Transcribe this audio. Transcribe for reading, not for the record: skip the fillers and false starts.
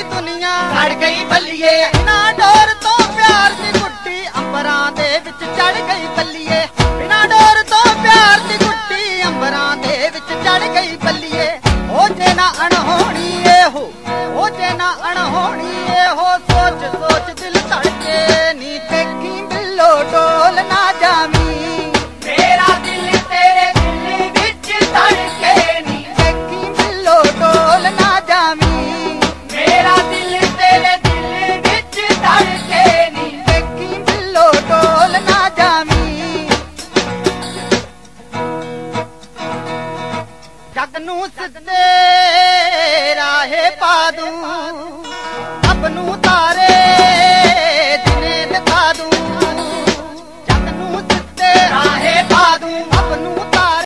ਸਾਰੀ ਦੁਨੀਆ ਸੜ ਗਈ ਬੱਲੀਏ। ਬਿਨਾਂ ਡੋਰ ਤੋਂ ਪਿਆਰ ਦੀ ਗੁੱਡੀ ਅੰਬਰਾਂ ਦੇ ਵਿੱਚ ਚੜ ਗਈ ਬੱਲੀਏ। ਬਿਨਾਂ ਡੋਰ ਤੋਂ ਪਿਆਰ ਦੀ ਗੁੱਡੀ ਅੰਬਰਾਂ ਦੇ ਵਿੱਚ ਚੜ ਗਈ ਬੱਲੀਏ। ਹੋ ਜੇ ਨਾ ਅਣਹੋਣੀ ਇਹੋ, ਹੋ ਜੇ ਨਾ ਅਣਹੋਣੀ ਇਹੋ, ਸੋਚ ਸੋਚ ਦਿਲ ਧੜਕੇ ਨੀ ਦੇਖੀ ਬਿੱਲੋ ਡੋਲ ਨਾ ਜਾਵੀਂ। ਮੇਰਾ ਦਿਲ ਤੇਰੇ ਦਿਲ ਵਿੱਚ ਧੜਕੇ ਨੀ ਦੇਖੀ ਬਿੱਲੋ ਡੋਲ ਨਾ ਜਾਵੀਂ। ਮੇਰਾ ਦਿਲ ਤੇਰੇ ਦਿਲ ਵਿੱਚ ਧੜਕੇ ਨੀ ਦੇਖੀ ਬਿੱਲੋ ਡੋਲ ਨਾ ਜਾਵੀਂ। ਜਗ ਨੂੰ ਸਿੱਧੇ ਰਾਹੇ ਪਾ ਦੂੰ,